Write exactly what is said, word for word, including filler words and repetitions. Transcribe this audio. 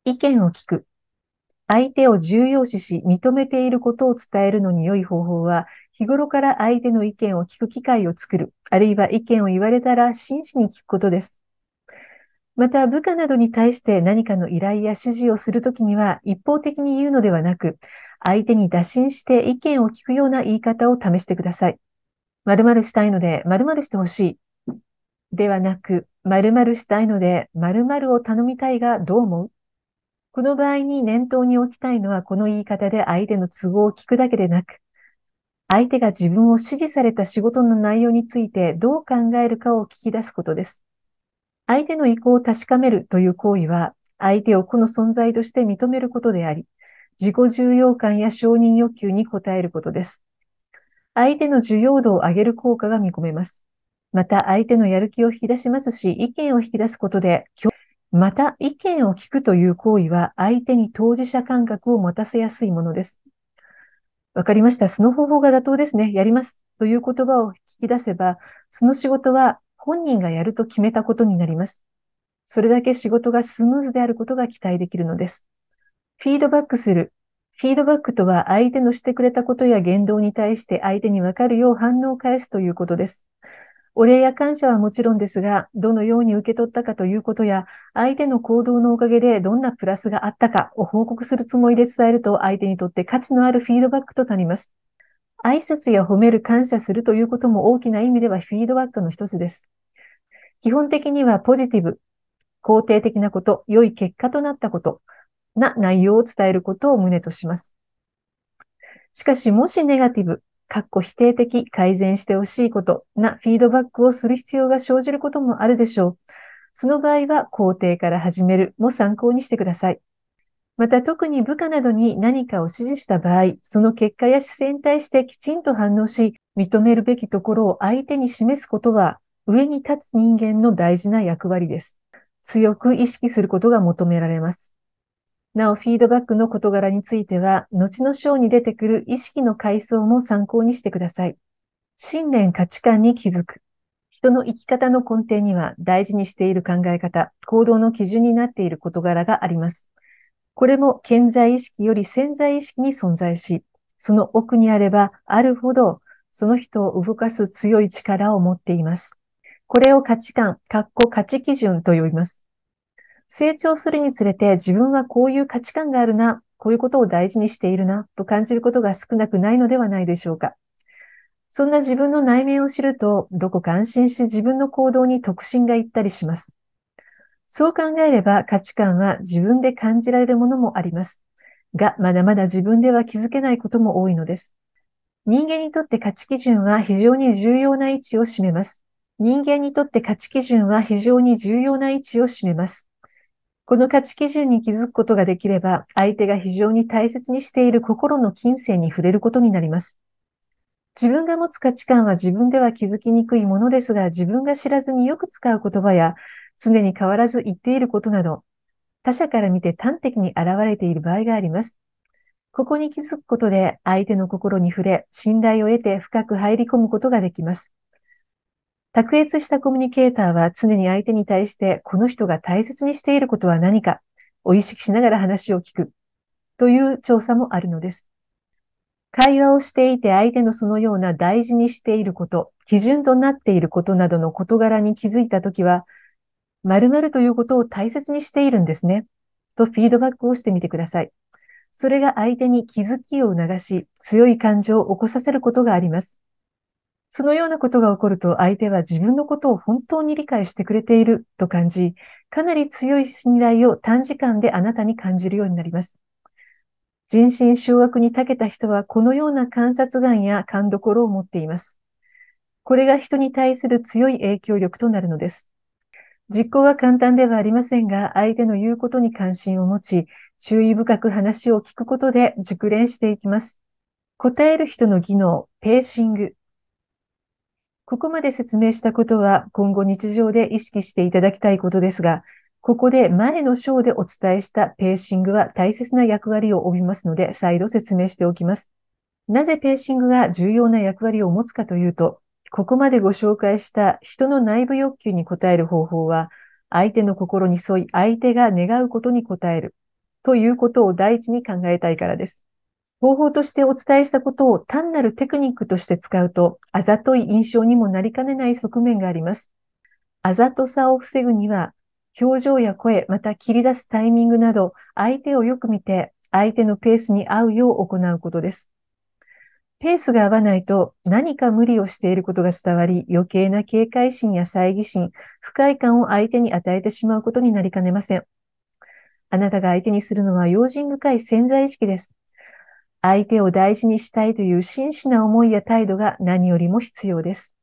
意見を聞く。相手を重要視し、認めていることを伝えるのに良い方法は、日頃から相手の意見を聞く機会を作る、あるいは意見を言われたら真摯に聞くことです。また、部下などに対して何かの依頼や指示をするときには、一方的に言うのではなく、相手に打診して意見を聞くような言い方を試してください。〇〇したいので〇〇してほしい。ではなく、〇〇したいので〇〇を頼みたいがどう思う？この場合に念頭に置きたいのは、この言い方で相手の都合を聞くだけでなく、相手が自分を指示された仕事の内容についてどう考えるかを聞き出すことです。相手の意向を確かめるという行為は、相手を個の存在として認めることであり、自己重要感や承認欲求に応えることです。相手の重要度を上げる効果が見込めます。また、相手のやる気を引き出しますし、意見を引き出すことで、また、意見を聞くという行為は、相手に当事者感覚を持たせやすいものです。わかりました。その方法が妥当ですね。やります。という言葉を聞き出せば、その仕事は本人がやると決めたことになります。それだけ仕事がスムーズであることが期待できるのです。フィードバックする。フィードバックとは、相手のしてくれたことや言動に対して相手にわかるよう反応を返すということです。お礼や感謝はもちろんですが、どのように受け取ったかということや、相手の行動のおかげでどんなプラスがあったかを報告するつもりで伝えると、相手にとって価値のあるフィードバックとなります。挨拶や褒める、感謝するということも大きな意味ではフィードバックの一つです。基本的にはポジティブ、肯定的なこと、良い結果となったことな内容を伝えることを旨とします。しかし、もしネガティブ、かっこ否定的、改善してほしいことなフィードバックをする必要が生じることもあるでしょう。その場合は、肯定から始めるも参考にしてください。また、特に部下などに何かを指示した場合、その結果や姿勢に対してきちんと反応し、認めるべきところを相手に示すことは、上に立つ人間の大事な役割です。強く意識することが求められます。なお、フィードバックの事柄については、後の章に出てくる意識の階層も参考にしてください。信念価値観に気づく。人の生き方の根底には大事にしている考え方、行動の基準になっている事柄があります。これも顕在意識より潜在意識に存在し、その奥にあればあるほど、その人を動かす強い力を持っています。これを価値観、かっこ価値基準と呼びます。成長するにつれて自分はこういう価値観があるな、こういうことを大事にしているな、と感じることが少なくないのではないでしょうか。そんな自分の内面を知ると、どこか安心し自分の行動に得心がいったりします。そう考えれば価値観は自分で感じられるものもあります。が、まだまだ自分では気づけないことも多いのです。人間にとって価値基準は非常に重要な位置を占めます。人間にとって価値基準は非常に重要な位置を占めます。この価値基準に気づくことができれば、相手が非常に大切にしている心の金銭に触れることになります。自分が持つ価値観は自分では気づきにくいものですが、自分が知らずによく使う言葉や、常に変わらず言っていることなど、他者から見て端的に現れている場合があります。ここに気づくことで、相手の心に触れ、信頼を得て深く入り込むことができます。卓越したコミュニケーターは常に相手に対してこの人が大切にしていることは何かを意識しながら話を聞くという調査もあるのです。会話をしていて相手のそのような大事にしていること、基準となっていることなどの事柄に気づいたときは、〇〇ということを大切にしているんですね、とフィードバックをしてみてください。それが相手に気づきを促し、強い感情を起こさせることがあります。そのようなことが起こると、相手は自分のことを本当に理解してくれていると感じ、かなり強い信頼を短時間であなたに感じるようになります。人心掌握に長けた人は、このような観察眼や勘どころを持っています。これが人に対する強い影響力となるのです。実行は簡単ではありませんが、相手の言うことに関心を持ち、注意深く話を聞くことで熟練していきます。答える人の技能、ペーシング。ここまで説明したことは今後日常で意識していただきたいことですが、ここで前の章でお伝えしたペーシングは大切な役割を帯びますので、再度説明しておきます。なぜペーシングが重要な役割を持つかというと、ここまでご紹介した人の内部欲求に応える方法は、相手の心に沿い相手が願うことに応える。 ということを第一に考えたいからです。方法としてお伝えしたことを単なるテクニックとして使うと、あざとい印象にもなりかねない側面があります。あざとさを防ぐには、表情や声、また切り出すタイミングなど、相手をよく見て、相手のペースに合うよう行うことです。ペースが合わないと何か無理をしていることが伝わり、余計な警戒心や猜疑心、不快感を相手に与えてしまうことになりかねません。あなたが相手にするのは用心深い潜在意識です。相手を大事にしたいという真摯な思いや態度が何よりも必要です。